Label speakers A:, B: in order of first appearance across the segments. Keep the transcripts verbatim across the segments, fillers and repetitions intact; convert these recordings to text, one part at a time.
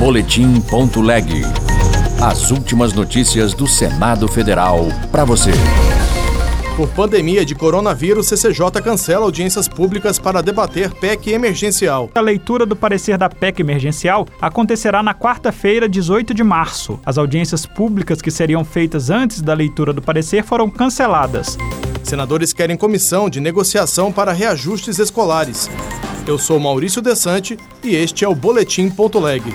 A: Boletim.leg. As últimas notícias do Senado Federal para você.
B: Por pandemia de coronavírus, C C J cancela audiências públicas para debater P E C emergencial.
C: A leitura do parecer da P E C emergencial acontecerá na quarta-feira, dezoito de março. As audiências públicas que seriam feitas antes da leitura do parecer foram canceladas.
B: Senadores querem comissão de negociação para reajustes escolares. Eu sou Maurício Desante e este é o Boletim.leg.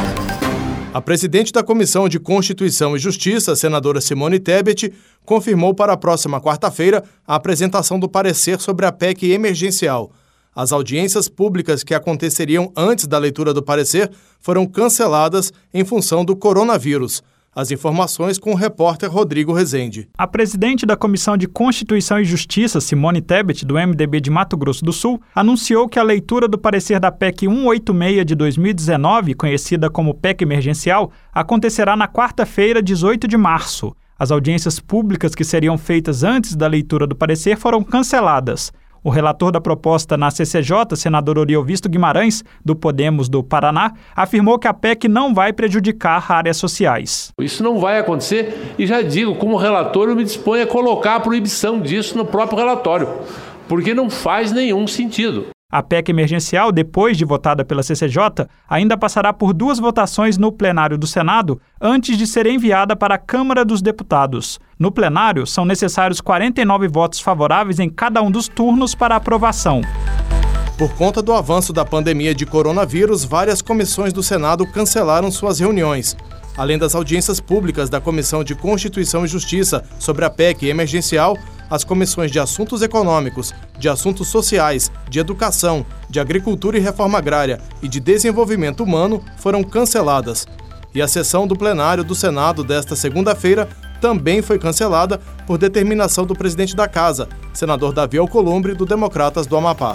B: A presidente da Comissão de Constituição e Justiça, senadora Simone Tebet, confirmou para a próxima quarta-feira a apresentação do parecer sobre a P E C emergencial. As audiências públicas que aconteceriam antes da leitura do parecer foram canceladas em função do coronavírus. As informações com o repórter Rodrigo Rezende.
C: A presidente da Comissão de Constituição e Justiça, Simone Tebet, do M D B de Mato Grosso do Sul, anunciou que a leitura do parecer da P E C cento e oitenta e seis de dois mil e dezenove, conhecida como P E C emergencial, acontecerá na quarta-feira, dezoito de março. As audiências públicas que seriam feitas antes da leitura do parecer foram canceladas. O relator da proposta na C C J, senador Oriovisto Guimarães, do Podemos do Paraná, afirmou que a P E C não vai prejudicar áreas sociais.
D: Isso não vai acontecer e já digo, como relator, eu me disponho a colocar a proibição disso no próprio relatório, porque não faz nenhum sentido.
C: A P E C emergencial, depois de votada pela C C J, ainda passará por duas votações no plenário do Senado antes de ser enviada para a Câmara dos Deputados. No plenário, são necessários quarenta e nove votos favoráveis em cada um dos turnos para aprovação.
B: Por conta do avanço da pandemia de coronavírus, várias comissões do Senado cancelaram suas reuniões. Além das audiências públicas da Comissão de Constituição e Justiça sobre a P E C emergencial, as comissões de Assuntos Econômicos, de Assuntos Sociais, de Educação, de Agricultura e Reforma Agrária e de Desenvolvimento Humano foram canceladas. E a sessão do plenário do Senado desta segunda-feira também foi cancelada por determinação do presidente da Casa, senador Davi Alcolumbre, do Democratas do Amapá.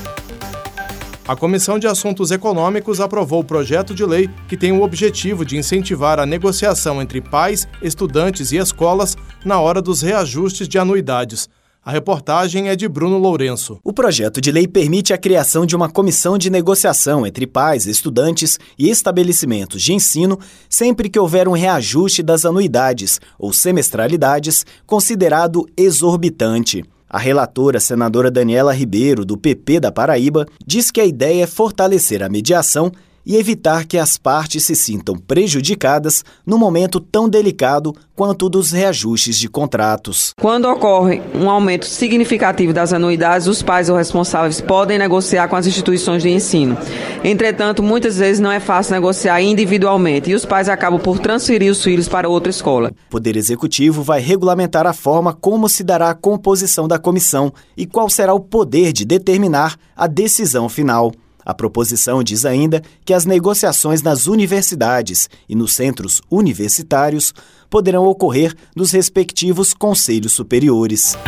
B: A Comissão de Assuntos Econômicos aprovou o projeto de lei que tem o objetivo de incentivar a negociação entre pais, estudantes e escolas na hora dos reajustes de anuidades. A reportagem é de Bruno Lourenço.
E: O projeto de lei permite a criação de uma comissão de negociação entre pais, estudantes e estabelecimentos de ensino sempre que houver um reajuste das anuidades ou semestralidades considerado exorbitante. A relatora, senadora Daniela Ribeiro, do P P da Paraíba, diz que a ideia é fortalecer a mediação e evitar que as partes se sintam prejudicadas no momento tão delicado quanto o dos reajustes de contratos.
F: Quando ocorre um aumento significativo das anuidades, os pais ou responsáveis podem negociar com as instituições de ensino. Entretanto, muitas vezes não é fácil negociar individualmente e os pais acabam por transferir os filhos para outra escola.
E: O Poder Executivo vai regulamentar a forma como se dará a composição da comissão e qual será o poder de determinar a decisão final. A proposição diz ainda que as negociações nas universidades e nos centros universitários poderão ocorrer nos respectivos conselhos superiores.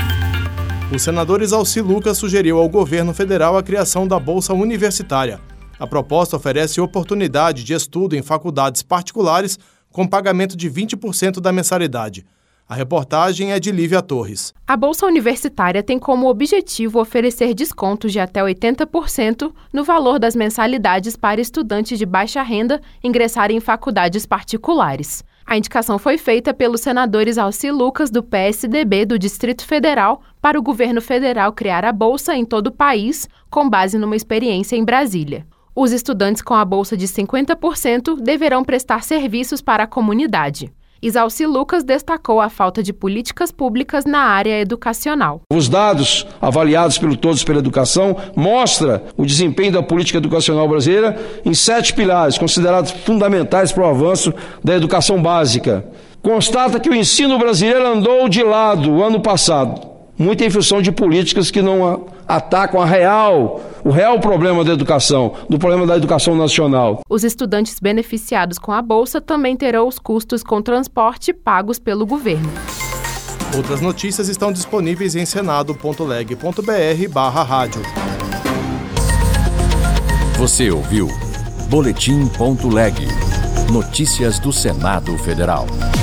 B: O senador Exalci Lucas sugeriu ao governo federal a criação da Bolsa Universitária. A proposta oferece oportunidade de estudo em faculdades particulares com pagamento de vinte por cento da mensalidade. A reportagem é de Lívia Torres.
G: A Bolsa Universitária tem como objetivo oferecer descontos de até oitenta por cento no valor das mensalidades para estudantes de baixa renda ingressarem em faculdades particulares. A indicação foi feita pelo senador Exalci Lucas, do P S D B do Distrito Federal, para o governo federal criar a Bolsa em todo o país, com base numa experiência em Brasília. Os estudantes com a Bolsa de cinquenta por cento deverão prestar serviços para a comunidade. Exalci Lucas destacou a falta de políticas públicas na área educacional.
H: Os dados avaliados pelo Todos pela Educação mostram o desempenho da política educacional brasileira em sete pilares, considerados fundamentais para o avanço da educação básica. Constata que o ensino brasileiro andou de lado ano passado, muito em função de políticas que não atacam a real, o real problema da educação, do problema da educação nacional.
G: Os estudantes beneficiados com a Bolsa também terão os custos com transporte pagos pelo governo.
B: Outras notícias estão disponíveis em senado.leg.br barra rádio.
A: Você ouviu Boletim.leg. Notícias do Senado Federal.